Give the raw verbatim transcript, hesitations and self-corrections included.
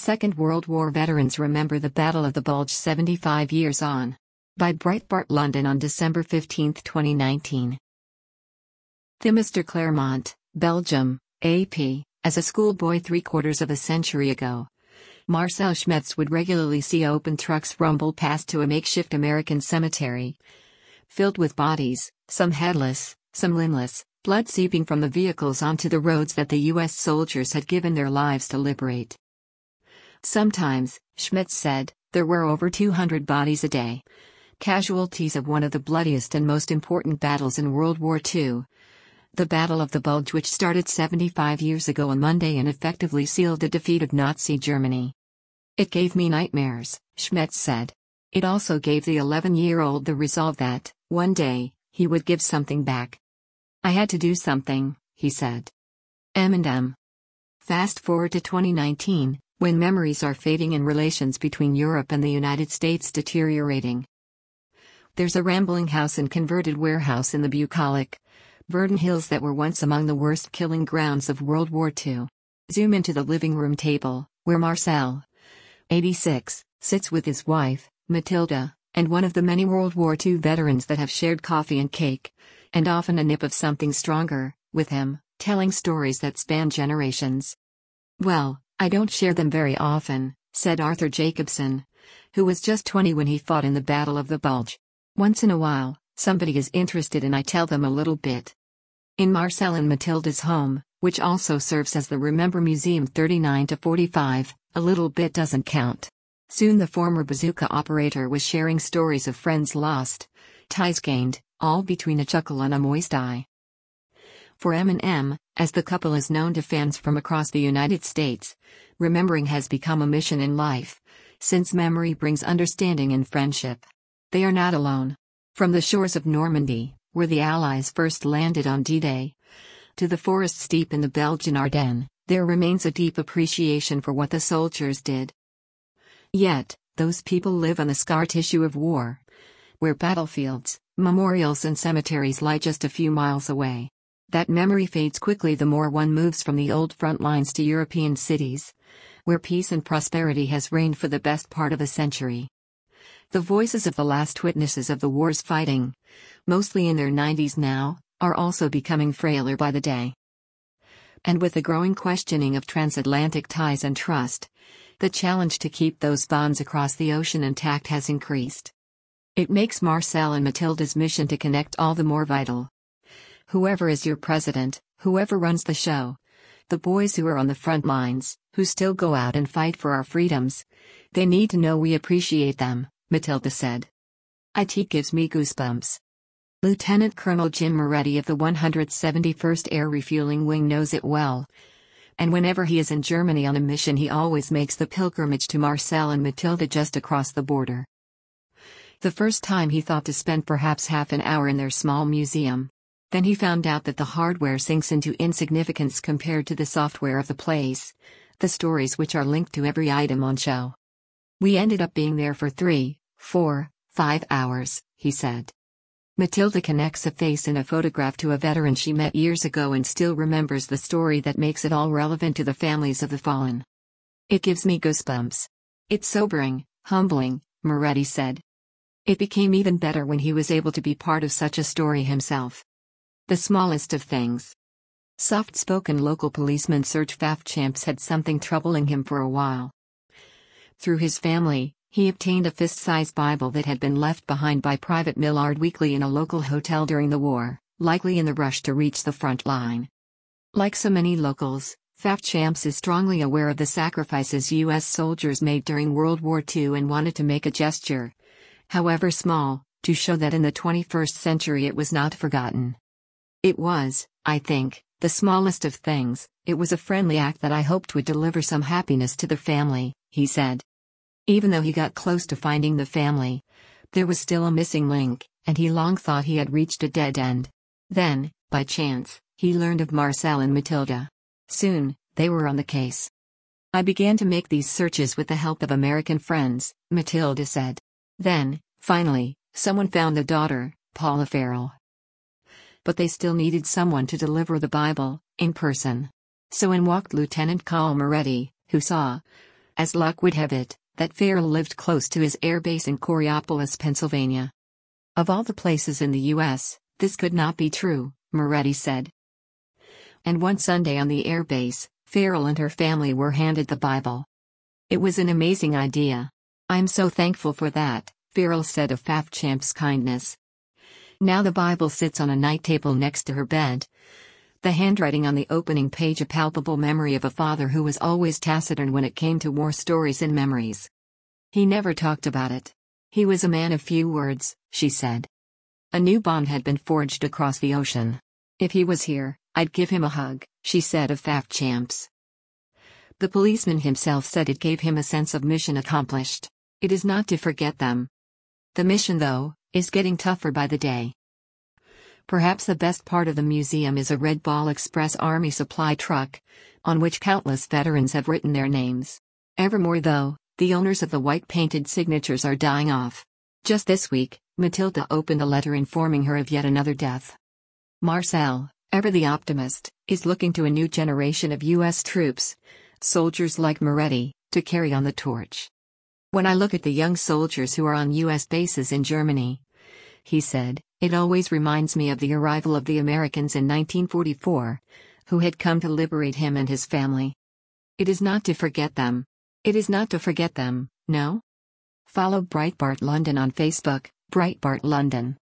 Second World War veterans remember the Battle of the Bulge seventy-five years on. By Breitbart London on December fifteenth, twenty nineteen. Themister Clermont, Belgium, A P. As a schoolboy three-quarters of a century ago, Marcel Schmetz would regularly see open trucks rumble past to a makeshift American cemetery, filled with bodies, some headless, some limbless, blood seeping from the vehicles onto the roads that the U S soldiers had given their lives to liberate. Sometimes, Schmetz said, there were over two hundred bodies a day, casualties of one of the bloodiest and most important battles in World War Two. The Battle of the Bulge, which started seventy-five years ago on Monday and effectively sealed the defeat of Nazi Germany. It gave me nightmares, Schmetz said. It also gave the eleven-year-old the resolve that, one day, he would give something back. I had to do something, he said. M and M. Fast forward to twenty nineteen, when memories are fading and relations between Europe and the United States deteriorating. There's a rambling house and converted warehouse in the bucolic Verdun Hills that were once among the worst killing grounds of World War Two. Zoom into the living room table, where Marcel, eighty-six, sits with his wife, Matilda, and one of the many World War Two veterans that have shared coffee and cake, and often a nip of something stronger, with him, telling stories that span generations. Well, I don't share them very often, said Arthur Jacobson, who was just twenty when he fought in the Battle of the Bulge. Once in a while, somebody is interested and I tell them a little bit. In Marcel and Matilda's home, which also serves as the Remember Museum thirty-nine to forty-five, a little bit doesn't count. Soon the former bazooka operator was sharing stories of friends lost, ties gained, all between a chuckle and a moist eye. For M and M, as the couple is known to fans from across the United States, remembering has become a mission in life, since memory brings understanding and friendship. They are not alone. From the shores of Normandy, where the Allies first landed on D-Day, to the forests deep in the Belgian Ardennes, there remains a deep appreciation for what the soldiers did. Yet, those people live on the scar tissue of war, where battlefields, memorials and cemeteries lie just a few miles away. That memory fades quickly the more one moves from the old front lines to European cities, where peace and prosperity has reigned for the best part of a century. The voices of the last witnesses of the war's fighting, mostly in their nineties now, are also becoming frailer by the day. And with the growing questioning of transatlantic ties and trust, the challenge to keep those bonds across the ocean intact has increased. It makes Marcel and Matilda's mission to connect all the more vital. Whoever is your president, whoever runs the show, the boys who are on the front lines, who still go out and fight for our freedoms, they need to know we appreciate them, Matilda said. It gives me goosebumps. Lieutenant Colonel Jim Moretti of the one hundred seventy-first Air Refueling Wing knows it well. And whenever he is in Germany on a mission he always makes the pilgrimage to Marcel and Matilda just across the border. The first time he thought to spend perhaps half an hour in their small museum. Then he found out that the hardware sinks into insignificance compared to the software of the place, the stories which are linked to every item on show. We ended up being there for three, four, five hours, he said. Matilda connects a face in a photograph to a veteran she met years ago and still remembers the story that makes it all relevant to the families of the fallen. It gives me goosebumps. It's sobering, humbling, Moretti said. It became even better when he was able to be part of such a story himself. The smallest of things. Soft-spoken local policeman Serge Pfaffchamps had something troubling him for a while. Through his family, he obtained a fist-sized Bible that had been left behind by Private Millard Weekly in a local hotel during the war, likely in the rush to reach the front line. Like so many locals, Pfaffchamps is strongly aware of the sacrifices U S soldiers made during World War Two and wanted to make a gesture, however small, to show that in the twenty-first century it was not forgotten. It was, I think, the smallest of things. It was a friendly act that I hoped would deliver some happiness to the family, he said. Even though he got close to finding the family, there was still a missing link, and he long thought he had reached a dead end. Then, by chance, he learned of Marcel and Matilda. Soon, they were on the case. I began to make these searches with the help of American friends, Matilda said. Then, finally, someone found the daughter, Paula Farrell. But they still needed someone to deliver the Bible, in person. So in walked Lieutenant Colonel Moretti, who saw, As luck would have it, that Farrell lived close to his airbase in Coriopolis, Pennsylvania. Of all the places in the U S, this could not be true, Moretti said. And one Sunday on the airbase, Farrell and her family were handed the Bible. It was an amazing idea. I'm so thankful for that, Farrell said of FAFChamp's kindness. Now the Bible sits on a night table next to her bed. The handwriting on the opening page a palpable memory of a father who was always taciturn when it came to war stories and memories. He never talked about it. He was a man of few words, she said. A new bond had been forged across the ocean. If he was here, I'd give him a hug, she said of FAFChamps. The policeman himself said it gave him a sense of mission accomplished. It is not to forget them. The mission, though, is getting tougher by the day. Perhaps the best part of the museum is a Red Ball Express Army supply truck, on which countless veterans have written their names. Evermore, though, the owners of the white-painted signatures are dying off. Just this week, Matilda opened a letter informing her of yet another death. Marcel, ever the optimist, is looking to a new generation of U S troops, soldiers like Moretti, to carry on the torch. When I look at the young soldiers who are on U S bases in Germany, he said, it always reminds me of the arrival of the Americans in nineteen forty-four, who had come to liberate him and his family. It is not to forget them. It is not to forget them, no? Follow Breitbart London on Facebook, Breitbart London.